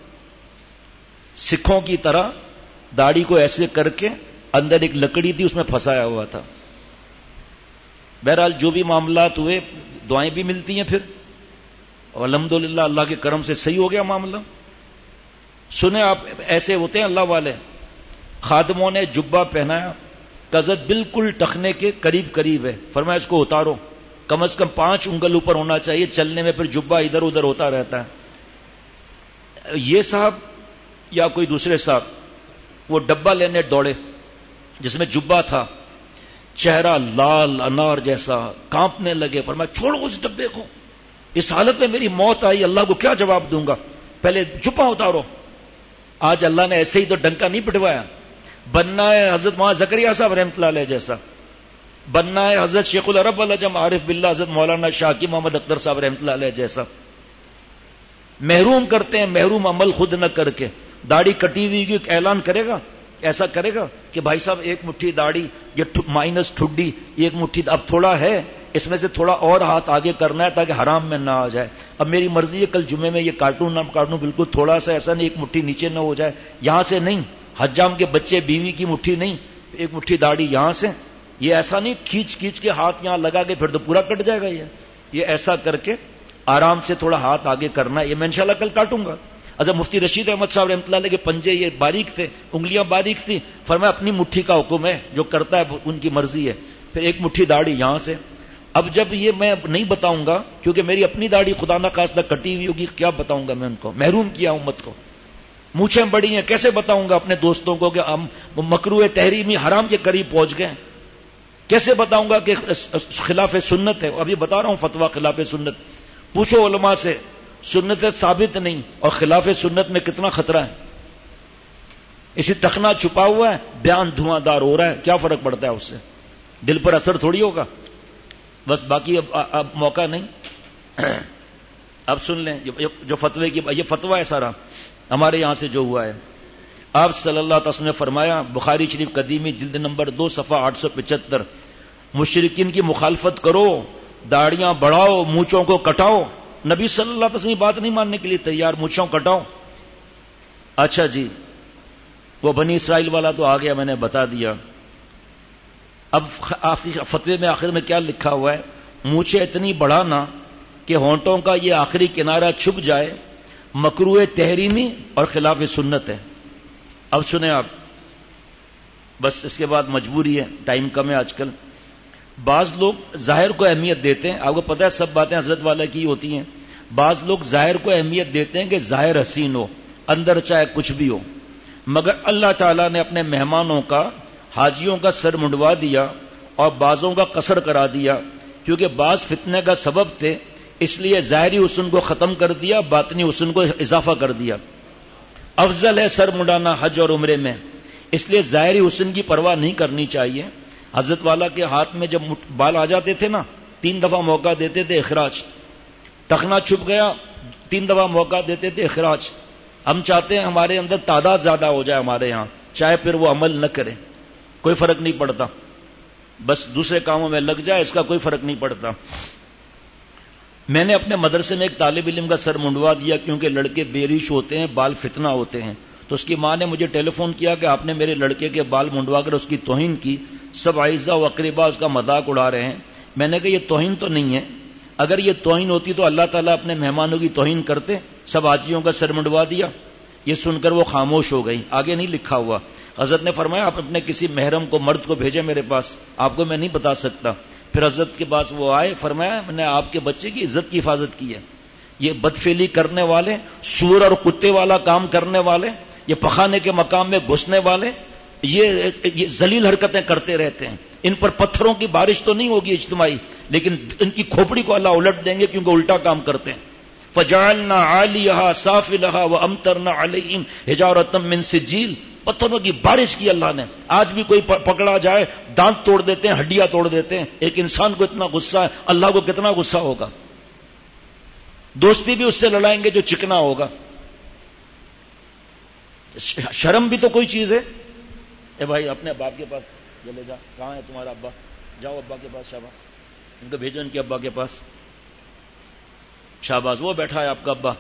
سکھوں کی طرح داڑھی کو ایسے کر کے اندر ایک لکڑی تھی اس میں پھنسایا ہوا تھا. بہرحال جو بھی معاملات ہوئے, دعائیں بھی ملتی ہیں پھر, اور الحمدللہ اللہ کے کرم سے صحیح ہو گیا معاملہ. سنیں آپ, ایسے ہوتے ہیں اللہ والے. خادموں نے جبہ پہنایا, قزت بالکل ٹخنے کے قریب ہے. فرمایا اس کو اتارو, کم از کم 5 انگل اوپر ہونا چاہیے, چلنے میں پھر جبہ ادھر ادھر ہوتا رہتا ہے. یہ صاحب یا کوئی دوسرے صاحب وہ ڈبہ لینے دوڑے جس میں جبہ تھا, چہرہ لال انار جیسا, کانپنے لگے. فرمایا چھوڑو اس ڈبے کو, اس حالت میں میری موت آئی, اللہ کو کیا جواب دوں گا, پہلے جبہ اتارو. آج اللہ نے ایسے ہی تو ڈنکا نہیں پٹوایا. بننا ہے حضرت مولانا زکریا صاحب رحمۃ اللہ علیہ جیسا, بننا ہے حضرت شیخ العرب العجم عارف باللہ حضرت مولانا شاکی محمد اختر صاحب رحمۃ اللہ علیہ جیسا. محروم کرتے ہیں, محروم عمل خود نہ کر کے. داڑھی کٹی ہوئی کی اعلان کرے گا, ایسا کرے گا کہ بھائی صاحب ایک مٹھی داڑھی یہ مائنس ٹھڈی ایک مٹھی اب تھوڑا ہے اس میں سے تھوڑا اور ہاتھ آگے کرنا ہے تاکہ حرام میں نہ آ جائے. اب میری مرضی ہے کل جمعے میں یہ کاٹوں نہ کاٹوں, بالکل تھوڑا سا ایسا نہیں ایک مٹھی نیچے نہ ہو جائے, یہاں سے نہیں, حجام کے بچے بیوی کی مٹھی نہیں, ایک مٹھی داڑھی یہاں سے, یہ ایسا نہیں کھینچ کھینچ کے ہاتھ یہاں لگا کے پھر تو پورا کٹ جائے گا. یہ ایسا کر کے آرام سے تھوڑا ہاتھ آگے کرنا ہے. یہ میں انشاءاللہ کل کاٹوں گا. اچھا مفتی رشید احمد صاحب رحمۃ اللہ علیہ کے پنجے یہ باریک تھے, انگلیاں باریک تھی, فرمایا اپنی مٹھی کا حکم ہے, جو کرتا ہے ان کی مرضی ہے. پھر ایک مٹھی داڑھی یہاں سے. اب جب یہ میں نہیں بتاؤں گا کیونکہ میری اپنی داڑھی خدا نہ خواستہ کٹی ہوئی ہوگی, کیا بتاؤں گا میں ان کو, محروم کیا امت کو. مونچھیں بڑی ہیں, کیسے بتاؤں گا اپنے دوستوں کو کہ ہم مکروہ تحریمی حرام کے قریب پہنچ گئے, کیسے بتاؤں گا کہ خلاف سنت ہے. ابھی بتا رہا ہوں فتویٰ خلاف سنت, پوچھو علماء سے, سنت ثابت نہیں اور خلاف سنت میں کتنا خطرہ ہے. اسی ٹخنا چھپا ہوا ہے, بیان دھواں دار ہو رہا ہے, کیا فرق پڑتا ہے اس سے, دل پر اثر تھوڑی ہوگا. بس باقی اب موقع نہیں. اب سن لیں جو فتوے کی, یہ فتویٰ ہے سارا ہمارے یہاں سے جو ہوا ہے. آپ صلی اللہ علیہ وسلم نے فرمایا, بخاری شریف قدیمی جلد نمبر 2 صفحہ 875, مشرکین کی مخالفت کرو, داڑیاں بڑھاؤ, مونچھوں کو کٹاؤ. نبی صلی اللہ علیہ وسلم بات نہیں ماننے کے لیے تیار, مونچھوں کٹاؤ. اچھا جی, وہ بنی اسرائیل والا تو آ گیا, میں نے بتا دیا. اب فتوے میں آخر میں کیا لکھا ہوا ہے, مونچھیں اتنی بڑھانا کہ ہونٹوں کا یہ آخری کنارہ چھپ جائے, مکروہ تحریمی اور خلاف سنت ہے. اب سنیں آپ, بس اس کے بعد مجبوری ہے, ٹائم کم ہے آج کل. بعض لوگ ظاہر کو اہمیت دیتے ہیں, آپ کو پتہ ہے سب باتیں حضرت والا کی ہوتی ہیں. بعض لوگ ظاہر کو اہمیت دیتے ہیں کہ ظاہر حسین ہو, اندر چاہے کچھ بھی ہو. مگر اللہ تعالیٰ نے اپنے مہمانوں کا, حاجیوں کا سر منڈوا دیا اور بعضوں کا قصر کرا دیا, کیونکہ بعض فتنے کا سبب تھے, اس لیے ظاہری حسن کو ختم کر دیا, باطنی حسن کو اضافہ کر دیا. افضل ہے سر منڈانا حج اور عمرے میں, اس لیے ظاہری حسن کی پرواہ نہیں کرنی چاہیے. حضرت والا کے ہاتھ میں جب بال آ جاتے تھے نا, 3 دفعہ موقع دیتے تھے اخراج. ٹخنا چھپ گیا, 3 دفعہ موقع دیتے تھے اخراج. ہم چاہتے ہیں ہمارے اندر تعداد زیادہ ہو جائے ہمارے یہاں, چاہے پھر وہ عمل نہ کرے, کوئی فرق نہیں پڑتا, بس دوسرے کاموں میں لگ جائے, اس کا کوئی فرق نہیں پڑتا. میں نے اپنے مدرسے میں ایک طالب علم کا سر منڈوا دیا, کیونکہ لڑکے بے ریش ہوتے ہیں, بال فتنہ ہوتے ہیں. تو اس کی ماں نے مجھے ٹیلی فون کیا کہ آپ نے میرے لڑکے کے بال منڈوا کر اس کی توہین کی, سب اعزہ و اقربا اس کا مذاق اڑا رہے ہیں. میں نے کہا یہ توہین تو نہیں ہے, اگر یہ توہین ہوتی تو اللہ تعالیٰ اپنے مہمانوں کی توہین کرتے. سب حاجیوں کا سر منڈوا دیا. یہ سن کر وہ خاموش ہو گئی, آگے نہیں لکھا ہوا. حضرت نے فرمایا آپ اپنے کسی محرم کو, مرد کو بھیجے میرے پاس, آپ کو میں نہیں بتا سکتا. پھر حضرت کے پاس وہ آئے, فرمایا میں نے آپ کے بچے کی عزت کی حفاظت کی ہے. یہ بدفعلی کرنے والے, سور اور کتے والا کام کرنے والے, یہ پخانے کے مقام میں گھسنے والے, یہ ذلیل حرکتیں کرتے رہتے ہیں. ان پر پتھروں کی بارش تو نہیں ہوگی اجتماعی, لیکن ان کی کھوپڑی کو اللہ الٹ دیں گے, کیونکہ الٹا کام کرتے ہیں. فجعلنا عالیہا سافلہا وامطرنا علیہم حجارۃ من سجیل, پتھروں کی بارش کی اللہ نے. آج بھی کوئی پکڑا جائے, دانت توڑ دیتے ہیں, ہڈیاں توڑ دیتے ہیں. ایک انسان کو اتنا غصہ ہے, اللہ کو کتنا غصہ ہوگا. دوستی بھی اس سے لڑائیں گے جو چکنا ہوگا. شرم بھی تو کوئی چیز ہے. اے بھائی اپنے باپ کے پاس چلے جا, کہاں ہے تمہارا ابا, جاؤ ابا کے پاس, شاباش, ان کو بھیجو ان کے ابا کے پاس, شاباش, وہ بیٹھا ہے آپ کا ابا.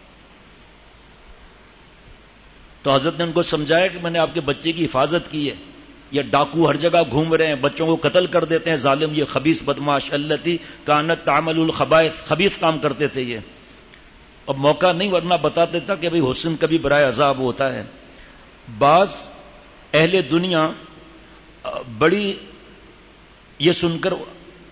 تو حضرت نے ان کو سمجھایا کہ میں نے آپ کے بچے کی حفاظت کی ہے. یہ ڈاکو ہر جگہ گھوم رہے ہیں, بچوں کو قتل کر دیتے ہیں, ظالم, یہ خبیث بدماش, التی کانت تعمل الخبائث, خبیث کام کرتے تھے یہ. اب موقع نہیں, ورنہ بتاتے تھا کہ بھئی حسن کبھی برائے عذاب ہوتا ہے. بعض اہل دنیا بڑی یہ سن کر,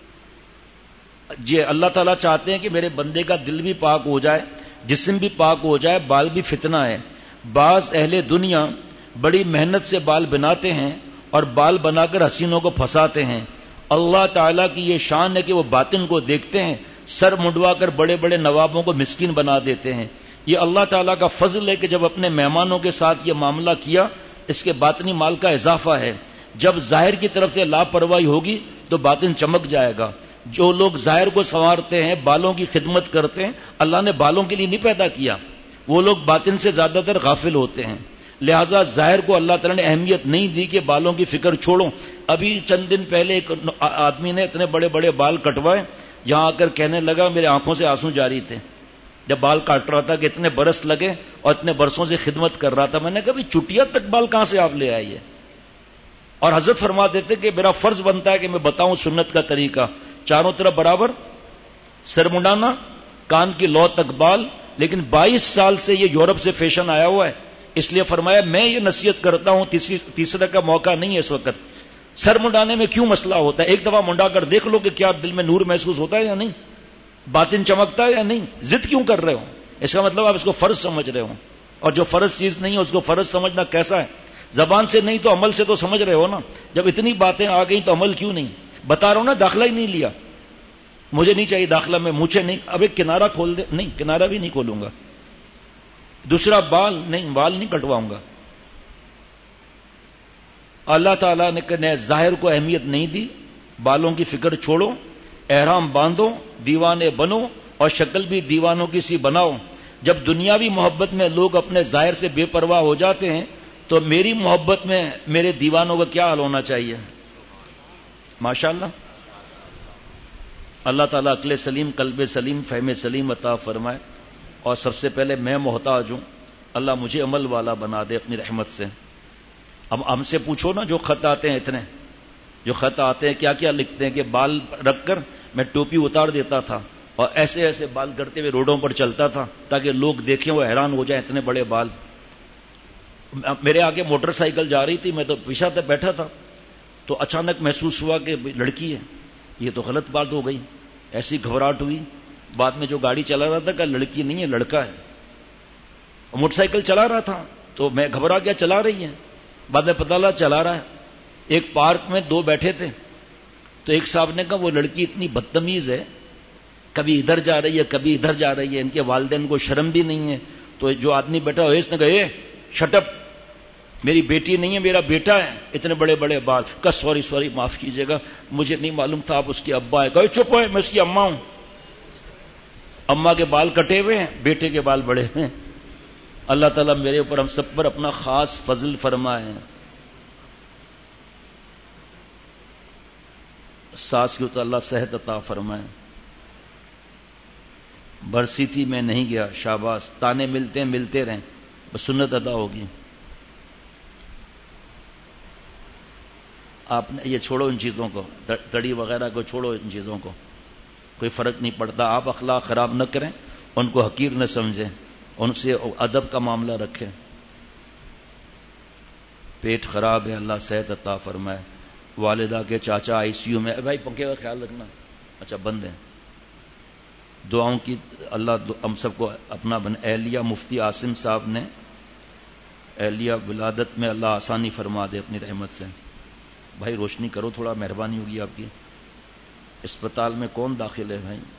جی اللہ تعالیٰ چاہتے ہیں کہ میرے بندے کا دل بھی پاک ہو جائے, جسم بھی پاک ہو جائے, بال بھی فتنہ ہے. بعض اہل دنیا بڑی محنت سے بال بناتے ہیں اور بال بنا کر حسینوں کو پھنساتے ہیں. اللہ تعالیٰ کی یہ شان ہے کہ وہ باطن کو دیکھتے ہیں, سر منڈوا کر بڑے بڑے نوابوں کو مسکین بنا دیتے ہیں. یہ اللہ تعالیٰ کا فضل ہے کہ جب اپنے مہمانوں کے ساتھ یہ معاملہ کیا, اس کے باطنی مال کا اضافہ ہے. جب ظاہر کی طرف سے لاپرواہی ہوگی تو باطن چمک جائے گا. جو لوگ ظاہر کو سنوارتے ہیں, بالوں کی خدمت کرتے ہیں, اللہ نے بالوں کے لیے نہیں پیدا کیا, وہ لوگ باطن سے زیادہ تر غافل ہوتے ہیں. لہذا ظاہر کو اللہ تعالیٰ نے اہمیت نہیں دی کہ بالوں کی فکر چھوڑو. ابھی چند دن پہلے ایک آدمی نے اتنے بڑے بڑے بال کٹوائے, یہاں آ کر کہنے لگا میرے آنکھوں سے آنسو جاری تھے جب بال کاٹ رہا تھا کہ اتنے برس لگے اور اتنے برسوں سے خدمت کر رہا تھا. میں نے کہا چٹیا تک بال کہاں سے آپ لے آئیے؟ اور حضرت فرما دیتے کہ میرا فرض بنتا ہے کہ میں بتاؤں سنت کا طریقہ. چاروں طرف برابر سر منڈانا, کان کی لو تک بال. لیکن 22 سال سے یہ یورپ سے فیشن آیا ہوا ہے, اس لیے فرمایا میں یہ نصیحت کرتا ہوں, تیسرے کا موقع نہیں ہے اس وقت. سر منڈانے میں کیوں مسئلہ ہوتا ہے؟ ایک دفعہ منڈا کر دیکھ لو کہ کیا دل میں نور محسوس ہوتا ہے یا نہیں, باطن چمکتا ہے یا نہیں. ضد کیوں کر رہے ہو؟ اس کا مطلب آپ اس کو فرض سمجھ رہے ہو, اور جو فرض چیز نہیں ہے اس کو فرض سمجھنا کیسا ہے؟ زبان سے نہیں تو عمل سے تو سمجھ رہے ہو نا. جب اتنی باتیں آ گئی تو عمل کیوں نہیں؟ بتا رہا ہوں نا, داخلہ ہی نہیں لیا, مجھے نہیں چاہیے داخلہ, میں مجھے نہیں. اب ایک کنارہ کھول دے, نہیں کنارہ بھی نہیں کھولوں گا. دوسرا بال نہیں کٹواؤں گا. اللہ تعالیٰ نے ظاہر کو اہمیت نہیں دی. بالوں کی فکر چھوڑو, احرام باندھو, دیوانے بنو, اور شکل بھی دیوانوں کی سی بناؤ. جب دنیاوی محبت میں لوگ اپنے ظاہر سے بے پرواہ ہو جاتے ہیں تو میری محبت میں میرے دیوانوں کا کیا حال ہونا چاہیے؟ ماشاءاللہ. اللہ تعالیٰ عقل سلیم, قلب سلیم, فہم سلیم عطا فرمائے. اور سب سے پہلے میں محتاج ہوں, اللہ مجھے عمل والا بنا دے اپنی رحمت سے. اب ہم سے پوچھو نا, جو خط آتے ہیں اتنے, جو خط آتے ہیں کیا کیا لکھتے ہیں کہ بال رکھ کر میں ٹوپی اتار دیتا تھا اور ایسے ایسے بال کرتے ہوئے روڈوں پر چلتا تھا تاکہ لوگ دیکھیں وہ حیران ہو جائیں, اتنے بڑے بال. میرے آگے موٹر سائیکل جا رہی تھی, میں تو پیچھے تک بیٹھا تھا, تو اچانک محسوس ہوا کہ لڑکی ہے. یہ تو غلط بات ہو گئی, ایسی گھبراہٹ ہوئی. بعد میں جو گاڑی چلا رہا تھا کہ لڑکی نہیں ہے لڑکا ہے. موٹر سائیکل چلا رہا تھا تو میں گھبرا گیا, چلا رہی ہے. بعد میں پتہ لگا چلا رہا ہے. ایک پارک میں دو بیٹھے تھے, تو ایک صاحب نے کہا وہ لڑکی اتنی بدتمیز ہے, کبھی ادھر جا رہی ہے کبھی ادھر جا رہی ہے, ان کے والدین کو شرم بھی نہیں ہے. تو جو آدمی بیٹھا ہوا اس نے کہا اے شٹ اپ, میری بیٹی نہیں ہے میرا بیٹا ہے, اتنے بڑے بڑے بال. کہا سوری معاف کیجیے گا, مجھے نہیں معلوم تھا آپ اس کے ابا ہے. کہا چپ ہے, میں اس کی اماں ہوں. اماں کے بال کٹے ہوئے ہیں, بیٹے کے بال بڑے ہیں. اللہ تعالیٰ میرے اوپر ہم سب پر اپنا خاص فضل فرمائے. ساس کی تو اللہ صحت عطا فرمائے. برسی تھی میں نہیں گیا, شاباش. تانے ملتے رہیں, بس سنت ادا ہوگی. آپ نے یہ چھوڑو ان چیزوں کو, تڑی وغیرہ کو چھوڑو, ان چیزوں کو کوئی فرق نہیں پڑتا. آپ اخلاق خراب نہ کریں, ان کو حقیر نہ سمجھیں, ان سے ادب کا معاملہ رکھیں. پیٹ خراب ہے, اللہ صحت عطا فرمائے. والدہ کے چاچا آئی سی یو میں, بھائی پنکھے کا خیال رکھنا, اچھا بند ہے. دعاؤں کی اللہ ہم سب کو اپنا بن. اہلیہ مفتی عاصم صاحب نے اہلیہ ولادت میں اللہ آسانی فرما دے اپنی رحمت سے. بھائی روشنی کرو تھوڑا, مہربانی ہوگی آپ کی. اسپتال میں کون داخل ہے بھائی؟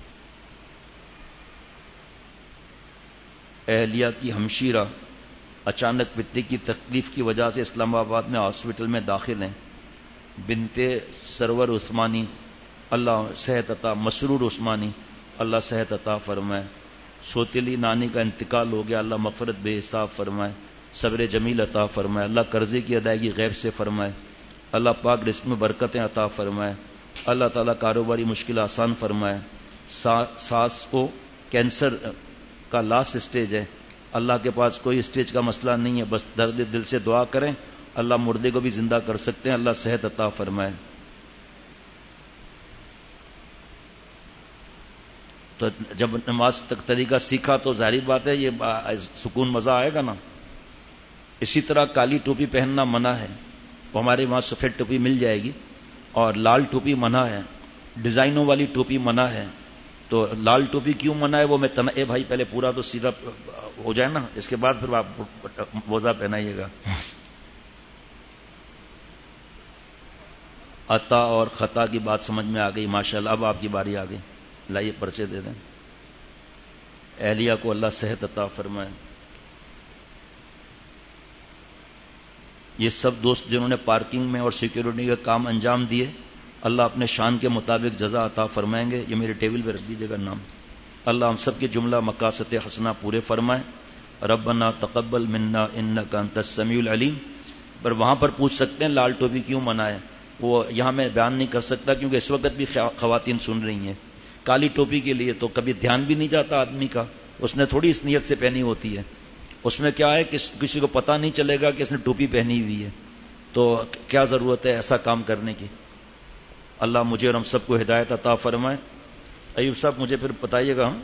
اہلیہ کی ہمشیرہ اچانک پتے کی تکلیف کی وجہ سے اسلام آباد میں ہاسپٹل میں داخل ہیں. بنتے سرور عثمانی, اللہ صحت عطا. مسرور عثمانی, اللہ صحت عطا فرمائے. سوتیلی نانی کا انتقال ہو گیا, اللہ مغفرت بے حساب فرمائے, صبر جمیل عطا فرمائے. اللہ قرضے کی ادائیگی غیب سے فرمائے. اللہ پاک رزق میں برکتیں عطا فرمائے. اللہ تعالیٰ کاروباری مشکل آسان فرمائے. ساس کو کینسر کا لاسٹ اسٹیج ہے, اللہ کے پاس کوئی اسٹیج کا مسئلہ نہیں ہے, بس درد دل سے دعا کریں, اللہ مردے کو بھی زندہ کر سکتے ہیں. اللہ صحت عطا فرمائے. تو جب نماز تک طریقہ سیکھا تو ظاہری بات ہے یہ سکون مزہ آئے گا نا. اسی طرح کالی ٹوپی پہننا منع ہے, وہ ہمارے وہاں سفید ٹوپی مل جائے گی, اور لال ٹوپی منع ہے, ڈیزائنوں والی ٹوپی منع ہے. تو لال ٹوپی کیوں منع ہے وہ میں اے بھائی پہلے پورا تو سیدھا ہو جائے نا, اس کے بعد پھر آپ موزہ پہنائیے گا. عطا اور خطا کی بات سمجھ میں آ گئی ماشاءاللہ. اب آپ کی باری آ گئی, لائیے پرچے دے دیں. اہلیہ کو اللہ صحت عطا فرمائے. یہ سب دوست جنہوں نے پارکنگ میں اور سیکیورٹی کا کام انجام دیے, اللہ اپنے شان کے مطابق جزا عطا فرمائیں گے. یہ میرے ٹیبل پہ رکھ دیجیے گا نام. اللہ ہم سب کے جملہ مقاصد حسنہ پورے فرمائے. ربنا تقبل منا انک انت السمیع العلیم، پر وہاں پر پوچھ سکتے ہیں لال ٹوپی کیوں منع ہے، وہ یہاں میں بیان نہیں کر سکتا کیونکہ اس وقت بھی خواتین سن رہی ہیں. کالی ٹوپی کے لیے تو کبھی دھیان بھی نہیں جاتا آدمی کا، اس نے تھوڑی اس نیت سے پہنی ہوتی ہے، اس میں کیا ہے کہ کسی کو پتہ نہیں چلے گا کہ اس نے ٹوپی پہنی ہوئی ہے، تو کیا ضرورت ہے ایسا کام کرنے کی. اللہ مجھے اور ہم سب کو ہدایت عطا فرمائے. ایوب صاحب مجھے پھر بتائیے گا،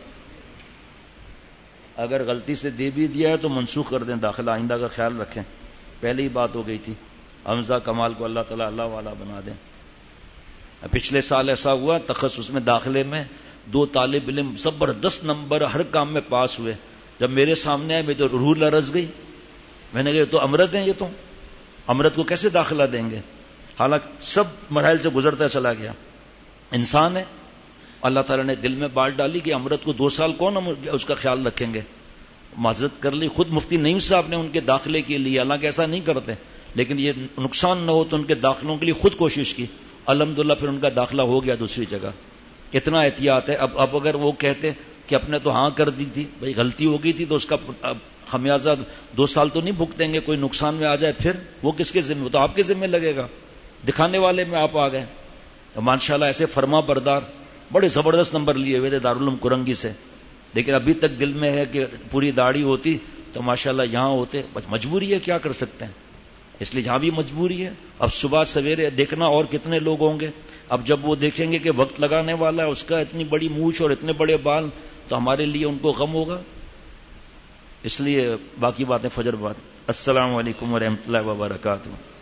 اگر غلطی سے دے بھی دیا ہے تو منسوخ کر دیں داخلہ، آئندہ کا خیال رکھیں. پہلے ہی بات ہو گئی تھی. حمزہ کمال کو اللہ تعالیٰ اللہ والا بنا دیں. پچھلے سال ایسا ہوا تخصص میں داخلے میں 2 طالب علم زبردست نمبر ہر کام میں پاس ہوئے. جب میرے سامنے آئے میں تو روح لرز گئی. میں نے کہا تو امرت ہیں، یہ تو امرت کو کیسے داخلہ دیں گے؟ حالانکہ سب مراحل سے گزرتا چلا گیا. انسان ہے، اللہ تعالیٰ نے دل میں بات ڈالی کہ امرت کو 2 سال کون اس کا خیال رکھیں گے. معذرت کر لی، خود مفتی نعیم صاحب نے ان کے داخلے کے لیے، حالانکہ ایسا نہیں کرتے لیکن یہ نقصان نہ ہو تو ان کے داخلوں کے لیے خود کوشش کی. الحمدللہ پھر ان کا داخلہ ہو گیا دوسری جگہ. اتنا احتیاط ہے. اب اگر وہ کہتے کہ اپنے تو ہاں کر دی تھی، بھائی غلطی ہو گئی تھی تو اس کا خمیازہ 2 سال تو نہیں بھگتیں گے، کوئی نقصان میں آ جائے پھر وہ کس کے ذمہ؟ تو آپ کے ذمہ لگے گا. دکھانے والے میں آپ آ گئے. ماشاءاللہ ایسے فرما بردار بڑے زبردست نمبر لیے ہوئے تھے دارالعلوم کرنگی سے، لیکن ابھی تک دل میں ہے کہ پوری داڑھی ہوتی تو ماشاءاللہ یہاں ہوتے. بس مجبوری ہے، کیا کر سکتے ہیں، اس لیے یہاں بھی مجبوری ہے. اب صبح سویرے دیکھنا اور کتنے لوگ ہوں گے. اب جب وہ دیکھیں گے کہ وقت لگانے والا ہے، اس کا اتنی بڑی مونچھ اور اتنے بڑے بال، تو ہمارے لیے ان کو غم ہوگا. اس لیے باقی باتیں فجر بعد. السلام علیکم ورحمۃ اللہ وبرکاتہ.